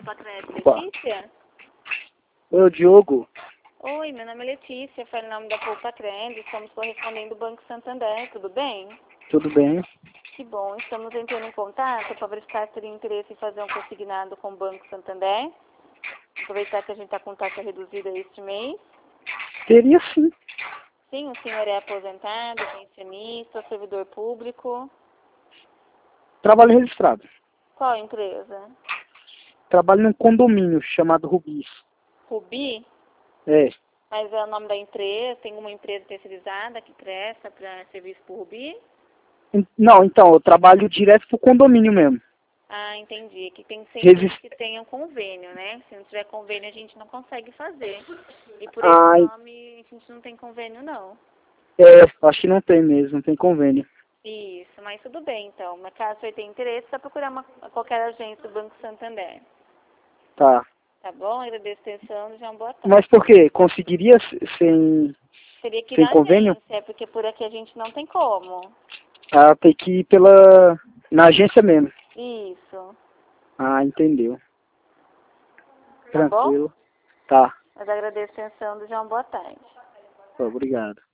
Pacred, Opa. Letícia? Oi, o Diogo. Oi, meu nome é Letícia, falo em nome da Pacred, estamos correspondendo do Banco Santander, tudo bem? Tudo bem? Que bom, estamos entrando em contato para verificar se teria interesse em fazer um consignado com o Banco Santander. Aproveitar que a gente está com taxa reduzida este mês. Teria sim. Sim, o senhor é aposentado, pensionista, servidor público. Trabalho registrado. Qual empresa? Trabalho num condomínio chamado Rubis. Rubi? É. Mas é o nome da empresa? Tem uma empresa terceirizada que presta para serviço por Rubi? Não, então, eu trabalho direto pro condomínio mesmo. Ah, entendi. Que tem sempre Regis- que tenha um convênio, né? Se não tiver convênio, a gente não consegue fazer. E por esse Ah, nome, a gente não tem convênio, não. acho que não tem mesmo, não tem convênio. Isso, mas tudo bem, então. Mas caso você tenha interesse, é só procurar qualquer agência do Banco Santander. Tá. Tá bom? Agradeço a atenção. Já uma boa tarde. Mas por quê? Conseguiria sem, Teria que ir sem na convênio? agência, porque por aqui a gente não tem como. Ah, tem que ir na agência mesmo. Isso. Ah, entendeu. Tá bom? Tranquilo. Tá. Mas agradeço a atenção. Já uma boa tarde. Obrigado.